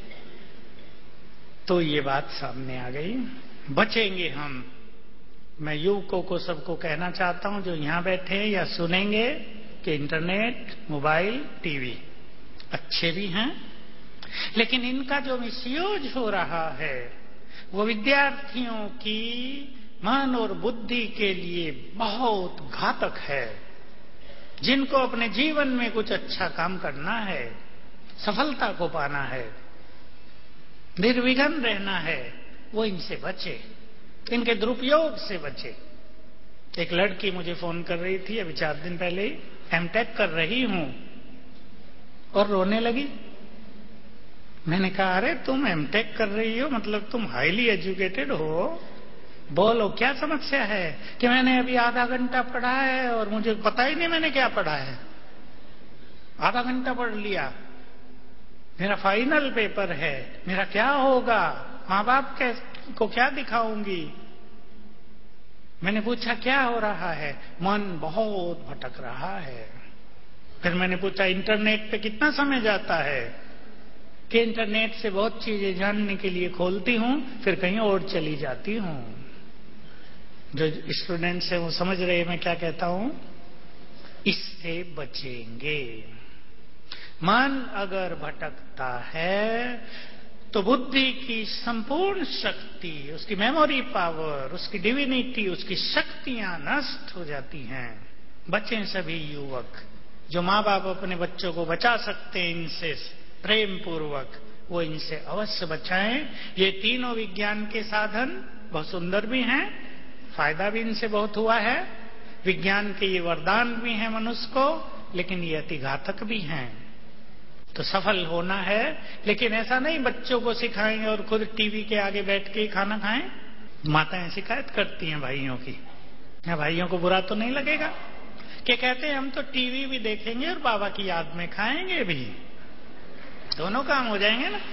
[SPEAKER 1] तो ये बात सामने आ गई। बचेंगे हम। मैं युवकों को सबको कहना चाहता हूं जो यहां बैठे हैं या सुनेंगे कि इंटरनेट, मोबाइल, टीवी अच्छे भी हैं, लेकिन इनका जो मिसयूज हो रहा है वो विद्यार्थियों की मन और बुद्धि के लिए बहुत घातक है। जिनको अपने जीवन में कुछ अच्छा काम करना है, सफलता को पाना है, निर्विघ्न रहना है, वो इनसे बचे, इनके दुरुपयोग से बचे। एक लड़की मुझे फोन कर रही थी अभी 4 दिन पहले ही, एमटेक कर रही हूं, और रोने लगी। मैंने कहा, अरे तुम एमटेक कर रही हो मतलब तुम हाईली एजुकेटेड हो, बोलो क्या समस्या है। कि मैंने अभी आधा घंटा पढ़ा है और मुझे पता ही नहीं मैंने क्या पढ़ा है, आधा घंटा पढ़ लिया, मेरा फाइनल पेपर है, मेरा क्या होगा, माँ बाप को क्या दिखाऊंगी। मैंने पूछा क्या हो रहा है, मन बहुत भटक रहा है। फिर मैंने पूछा इंटरनेट पे कितना समय जाता है, कि इंटरनेट से बहुत चीजें जानने के लिए खोलती हूं, फिर कहीं और चली जाती हूं। जो स्टूडेंट्स हैं वो समझ रहे हैं मैं क्या कहता हूं, इससे बचेंगे। मन अगर भटकता है तो बुद्धि की संपूर्ण शक्ति, उसकी मेमोरी पावर, उसकी डिविनिटी, उसकी शक्तियां नष्ट हो जाती हैं। बचें सभी युवक, जो माँ बाप अपने बच्चों को बचा सकते हैं इनसे प्रेम पूर्वक, वो इनसे अवश्य बचाएं। ये तीनों विज्ञान के साधन बहुत सुंदर भी हैं, फायदा भी इनसे बहुत हुआ है, विज्ञान के ये वरदान भी हैं मनुष्य को, लेकिन ये अति घातक भी हैं। तो सफल होना है, लेकिन ऐसा नहीं बच्चों को सिखाएं और खुद टीवी के आगे बैठ के ही खाना खाएं। माताएं शिकायत करती हैं भाइयों की, या भाइयों को बुरा तो नहीं लगेगा कि कहते हैं हम तो टीवी भी देखेंगे और बाबा की याद में खाएंगे भी, दोनों काम हो जाएंगे ना।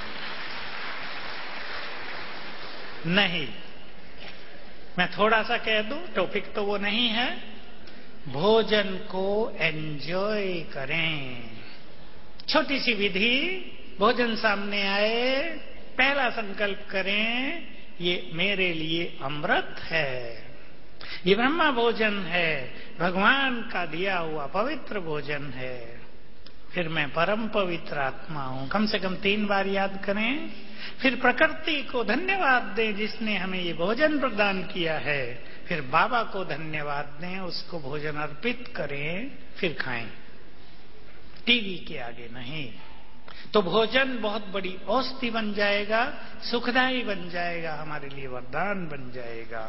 [SPEAKER 1] नहीं, मैं थोड़ा सा कह दूं, टॉपिक तो वो नहीं है। भोजन को एंजॉय करें। छोटी सी विधि, भोजन सामने आए, पहला संकल्प करें, ये मेरे लिए अमृत है। ये ब्रह्मा भोजन है, भगवान का दिया हुआ पवित्र भोजन है। फिर मैं परम पवित्र आत्मा हूं। कम से कम 3 बार याद करें। फिर प्रकृति को धन्यवाद दें जिसने हमें ये भोजन प्रदान किया है। फिर बाबा को धन्यवाद दें, उसको भोजन अर्पित करें, फिर खाएं, टीवी के आगे नहीं। तो भोजन बहुत बड़ी औषधि बन जाएगा, सुखदायी बन जाएगा, हमारे लिए वरदान बन जाएगा।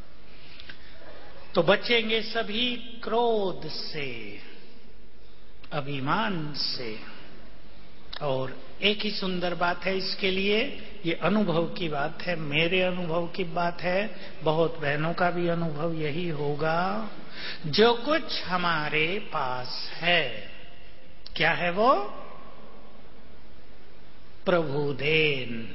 [SPEAKER 1] तो बचेंगे सभी क्रोध से, अभिमान से। और एक ही सुंदर बात है इसके लिए, ये अनुभव की बात है, मेरे अनुभव की बात है, बहुत बहनों का भी अनुभव यही होगा। जो कुछ हमारे पास है, क्या है वो? प्रभु देन।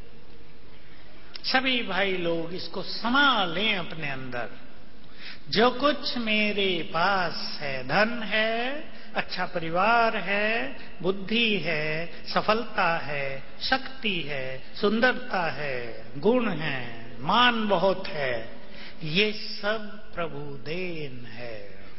[SPEAKER 1] सभी भाई लोग इसको संभालें अपने अंदर। जो कुछ मेरे पास है, धन है, अच्छा परिवार है, बुद्धि है, सफलता है, शक्ति है, सुंदरता है, गुण है, मान बहुत है, ये सब प्रभु देन है।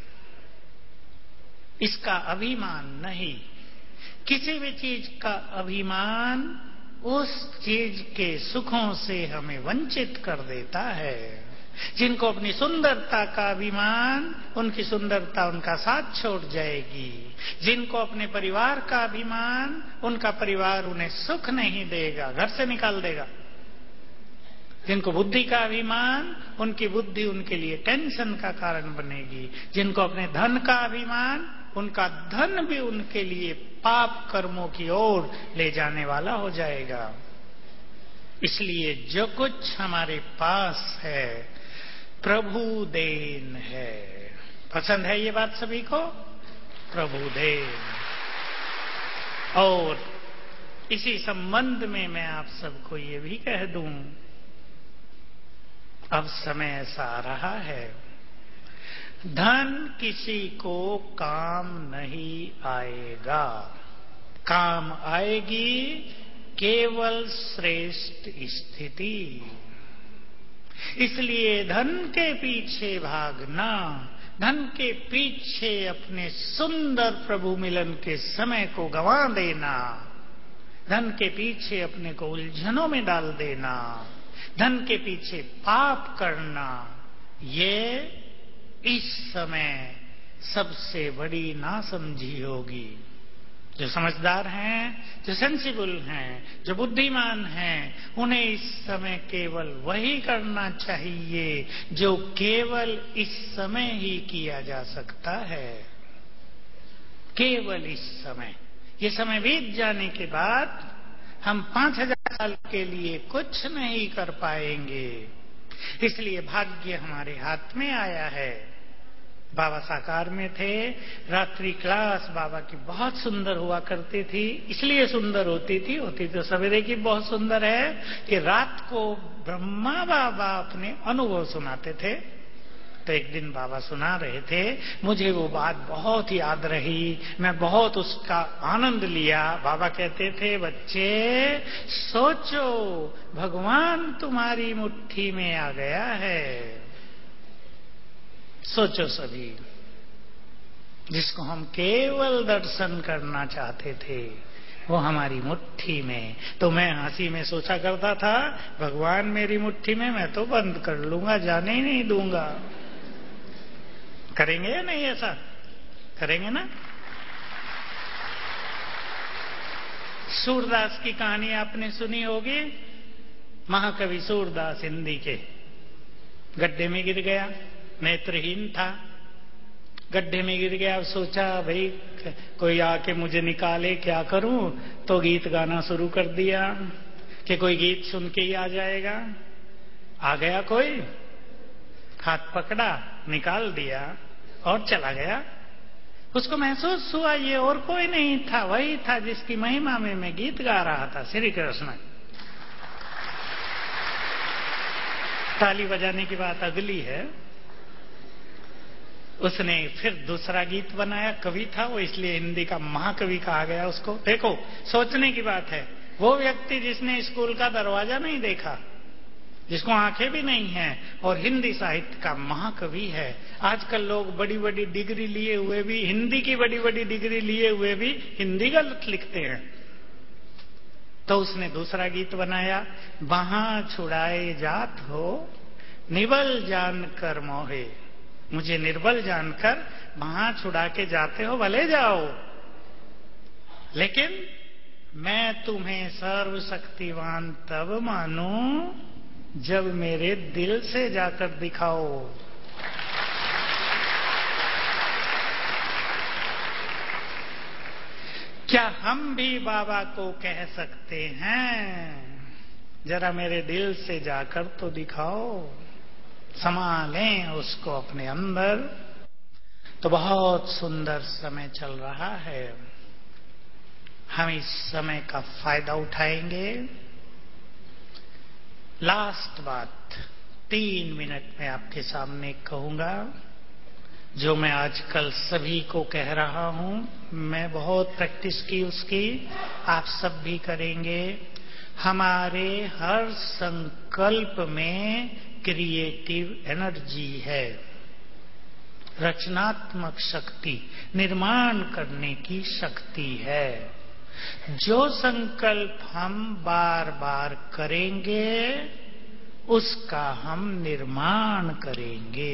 [SPEAKER 1] इसका अभिमान नहीं। किसी भी चीज का अभिमान उस चीज के सुखों से हमें वंचित कर देता है। जिनको अपनी सुंदरता का अभिमान, उनकी सुंदरता उनका साथ छोड़ जाएगी। जिनको अपने परिवार का अभिमान, उनका परिवार उन्हें सुख नहीं देगा, घर से निकाल देगा। जिनको बुद्धि का अभिमान, उनकी बुद्धि उनके लिए टेंशन का कारण बनेगी। जिनको अपने धन का अभिमान, उनका धन भी उनके लिए पाप कर्मों की ओर ले जाने वाला हो जाएगा। इसलिए जो कुछ हमारे पास है, प्रभु देन है। पसंद है ये बात सभी को? प्रभु देन। और इसी संबंध में मैं आप सबको ये भी कह दूं, अब समय ऐसा आ रहा है, धन किसी को काम नहीं आएगा। काम आएगी केवल श्रेष्ठ स्थिति। इसलिए धन के पीछे भागना, धन के पीछे अपने सुंदर प्रभु मिलन के समय को गंवा देना, धन के पीछे अपने को उलझनों में डाल देना, धन के पीछे पाप करना, ये इस समय सबसे बड़ी नासमझी होगी। जो समझदार हैं, जो सेंसिबल हैं, जो बुद्धिमान हैं, उन्हें इस समय केवल वही करना चाहिए जो केवल इस समय ही किया जा सकता है। केवल इस समय। ये समय बीत जाने के बाद हम 5000 साल के लिए कुछ नहीं कर पाएंगे। इसलिए भाग्य हमारे हाथ में आया है। बाबा साकार में थे, रात्रि क्लास बाबा की बहुत सुंदर हुआ करती थी। इसलिए सुंदर होती तो सवेरे की बहुत सुंदर है कि रात को ब्रह्मा बाबा अपने अनुभव सुनाते थे। तो एक दिन बाबा सुना रहे थे, मुझे वो बात बहुत याद रही, मैं बहुत उसका आनंद लिया। बाबा कहते थे, बच्चे सोचो, भगवान तुम्हारी मुट्ठी में आ गया है। सोचो सभी, जिसको हम केवल दर्शन करना चाहते थे, वो हमारी मुट्ठी में। तो मैं हंसी में सोचा करता था, भगवान मेरी मुट्ठी में, मैं तो बंद कर लूंगा, जाने ही नहीं दूंगा। करेंगे या नहीं? ऐसा करेंगे ना? सूरदास की कहानी आपने सुनी होगी। महाकवि सूरदास हिंदी के गड्ढे में गिर गया, नेत्रहीन था, गड्ढे में गिर गया। अब सोचा भाई कोई आके मुझे निकाले, क्या करूं? तो गीत गाना शुरू कर दिया कि कोई गीत सुन के ही आ जाएगा। आ गया कोई, हाथ पकड़ा, निकाल दिया और चला गया। उसको महसूस हुआ ये और कोई नहीं था, वही था जिसकी महिमा में मैं गीत गा रहा था, श्री कृष्ण। ताली बजाने की बात अगली है। उसने फिर दूसरा गीत बनाया, कवि था वो, इसलिए हिंदी का महाकवि कहा गया उसको। देखो, सोचने की बात है, वो व्यक्ति जिसने स्कूल का दरवाजा नहीं देखा, जिसको आंखें भी नहीं हैं और हिंदी साहित्य का महाकवि है। आजकल लोग बड़ी बड़ी डिग्री लिए हुए भी, हिंदी की बड़ी बड़ी डिग्री लिए हुए भी हिंदी गलत लिखते हैं। तो उसने दूसरा गीत बनाया, वहां छुड़ाए जात हो निबल जानकर मोहे। मुझे निर्बल जानकर वहां छुड़ा के जाते हो, भले जाओ, लेकिन मैं तुम्हें सर्वशक्तिवान तब मानूं जब मेरे दिल से जाकर दिखाओ। क्या हम भी बाबा को कह सकते हैं, जरा मेरे दिल से जाकर तो दिखाओ, समा लें उसको अपने अंदर। तो बहुत सुंदर समय चल रहा है, हम इस समय का फायदा उठाएंगे। लास्ट बात 3 मिनट में आपके सामने कहूंगा, जो मैं आजकल सभी को कह रहा हूं। मैं बहुत प्रैक्टिस की उसकी, आप सब भी करेंगे। हमारे हर संकल्प में क्रिएटिव एनर्जी है, रचनात्मक शक्ति, निर्माण करने की शक्ति है। जो संकल्प हम बार बार करेंगे उसका हम निर्माण करेंगे।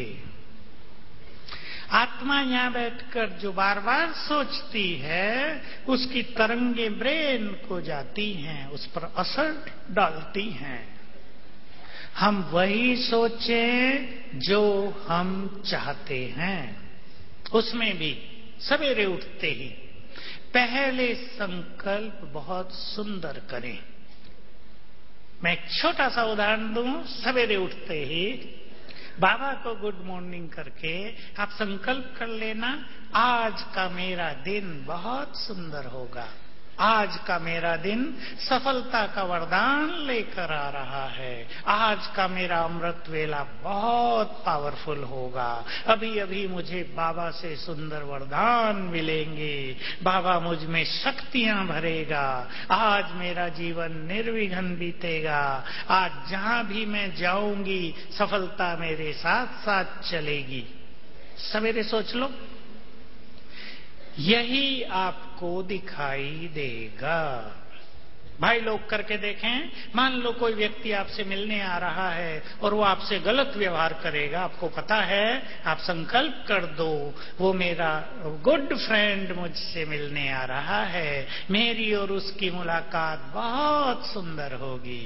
[SPEAKER 1] आत्मा यहां बैठकर जो बार बार सोचती है उसकी तरंगे ब्रेन को जाती हैं, उस पर असर डालती हैं। हम वही सोचें जो हम चाहते हैं। उसमें भी सवेरे उठते ही पहले संकल्प बहुत सुंदर करें। मैं एक छोटा सा उदाहरण दूं। सवेरे उठते ही बाबा को गुड मॉर्निंग करके आप संकल्प कर लेना, आज का मेरा दिन बहुत सुंदर होगा, आज का मेरा दिन सफलता का वरदान लेकर आ रहा है, आज का मेरा अमृत वेला बहुत पावरफुल होगा, अभी अभी मुझे बाबा से सुंदर वरदान मिलेंगे, बाबा मुझ में शक्तियां भरेगा, आज मेरा जीवन निर्विघ्न बीतेगा, आज जहां भी मैं जाऊंगी सफलता मेरे साथ साथ चलेगी। सवेरे सोच लो, यही आपको दिखाई देगा। भाई लोग करके देखें। मान लो कोई व्यक्ति आपसे मिलने आ रहा है और वो आपसे गलत व्यवहार करेगा, आपको पता है, आप संकल्प कर दो, वो मेरा गुड फ्रेंड मुझसे मिलने आ रहा है, मेरी और उसकी मुलाकात बहुत सुंदर होगी।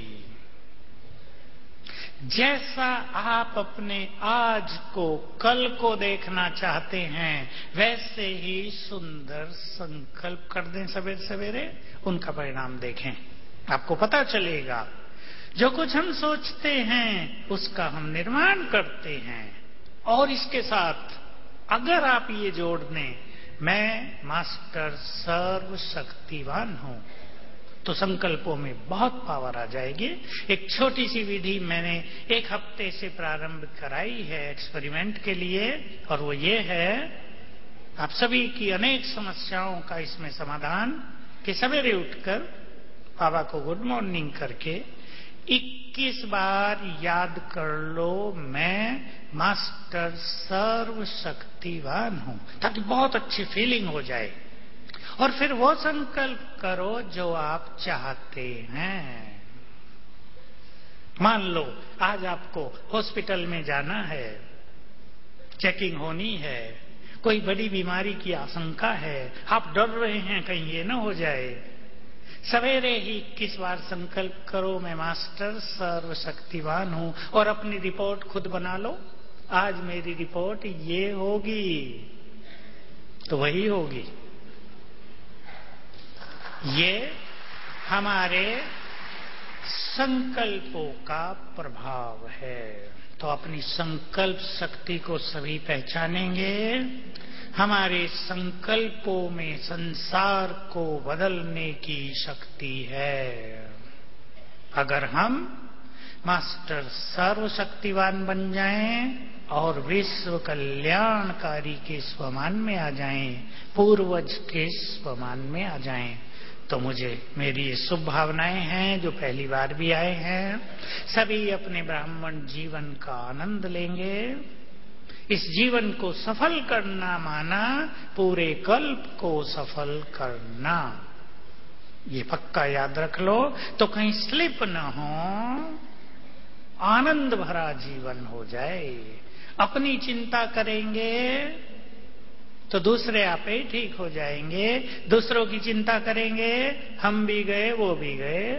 [SPEAKER 1] जैसा आप अपने आज को, कल को देखना चाहते हैं, वैसे ही सुंदर संकल्प कर दें सवेरे सवेरे, उनका परिणाम देखें, आपको पता चलेगा। जो कुछ हम सोचते हैं उसका हम निर्माण करते हैं। और इसके साथ अगर आप ये जोड़ दें, मैं मास्टर सर्वशक्तिवान हूं, तो संकल्पों में बहुत पावर आ जाएगी। एक छोटी सी विधि मैंने 1 हफ्ते से प्रारंभ कराई है एक्सपेरिमेंट के लिए, और वो ये है, आप सभी की अनेक समस्याओं का इसमें समाधान कि सवेरे उठकर बाबा को गुड मॉर्निंग करके 21 बार याद कर लो, मैं मास्टर सर्वशक्तिवान हूं, ताकि बहुत अच्छी फीलिंग हो जाए। और फिर वो संकल्प करो जो आप चाहते हैं। मान लो आज आपको हॉस्पिटल में जाना है, चेकिंग होनी है, कोई बड़ी बीमारी की आशंका है, आप डर रहे हैं कहीं ये ना हो जाए। सवेरे ही 21 बार संकल्प करो, मैं मास्टर सर्वशक्तिवान हूं, और अपनी रिपोर्ट खुद बना लो। आज मेरी रिपोर्ट ये होगी, तो वही होगी। ये हमारे संकल्पों का प्रभाव है। तो अपनी संकल्प शक्ति को सभी पहचानेंगे। हमारे संकल्पों में संसार को बदलने की शक्ति है। अगर हम मास्टर सर्वशक्तिवान बन जाएं और विश्व कल्याणकारी के स्वमान में आ जाएं, पूर्वज के स्वमान में आ जाएं। तो मुझे मेरी ये शुभ भावनाएं हैं। जो पहली बार भी आए हैं सभी अपने ब्राह्मण जीवन का आनंद लेंगे। इस जीवन को सफल करना माना पूरे कल्प को सफल करना, ये पक्का याद रख लो, तो कहीं स्लिप न हो, आनंद भरा जीवन हो जाए। अपनी चिंता करेंगे तो दूसरे आपे ही ठीक हो जाएंगे, दूसरों की चिंता करेंगे हम भी गए वो भी गए,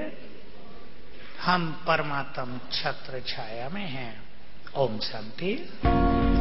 [SPEAKER 1] हम परमात्म छत्र छाया में हैं। ओम शांति।